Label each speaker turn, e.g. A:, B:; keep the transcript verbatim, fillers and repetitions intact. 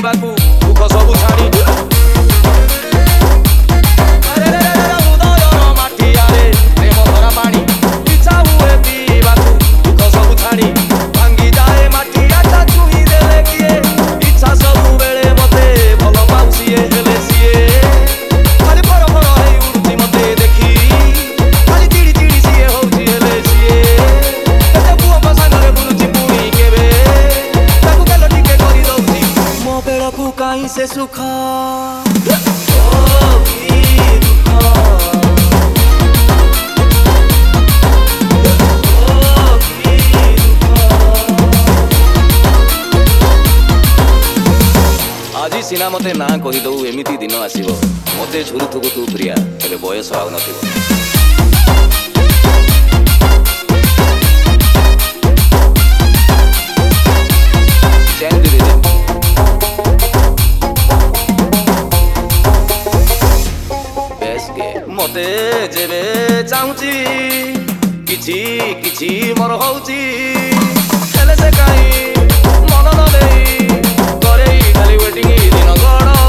A: ପିଇବାକୁ ଦୁଃଖ ସବୁ ଛାଣି ହୃଦୟର ମାଠିଆରେ ପ୍ରେମ ଭରା ପାଣି ଇଚ୍ଛା ହୁଏ ପିଇବାକୁ ଦୁଃଖ ସବୁ ଛାଣି ଭାଙ୍ଗିଯାଏ ମାଠିଆଟା ଛୁଇଁ ଦେଲେ କିଏ ଇଚ୍ଛା ସବୁବେଳେ ମତେ ଭଲ ପାଉସିଏ ହେଲେ ସିଏ ଖାଲି ଫର ଫର ହେଇ ଉଡୁଛି ମତେ ଦେଖି ଖାଲି ଚିଡ଼ି ଚିଡ଼ି ସିଏ ହଉଛି ହେଲେ ସିଏ କେତେ ପୁଅଙ୍କ ସାଙ୍ଗରେ ବୁଲୁଛି ପୁଣି କେବେ ତାକୁ ଗେଲ ଟିକେ କରିଦଉଛି ମୋ ବେଳକୁ କାହିଁ ସେ ସୁଖ আজি ସିନା ମତେ ନା କହିଦଉ ଏମିତି ଦିନ ଆସିବ ମତେ ଝୁରୁଥିବୁ ତୁ ପ୍ରିୟା ଏବେ ବୟସ ଆଉ ନଥିବ ମତେ ଯେବେ ଚାହୁଁଛି କିଛି କିଛି ମୋର ହଉଛି ହେଲେ ସେ କାହିଁ ମନ ନ ଦେଇ କରେଇ ଖାଲି ୱେଟିଂ ଦିନ ଗଡ଼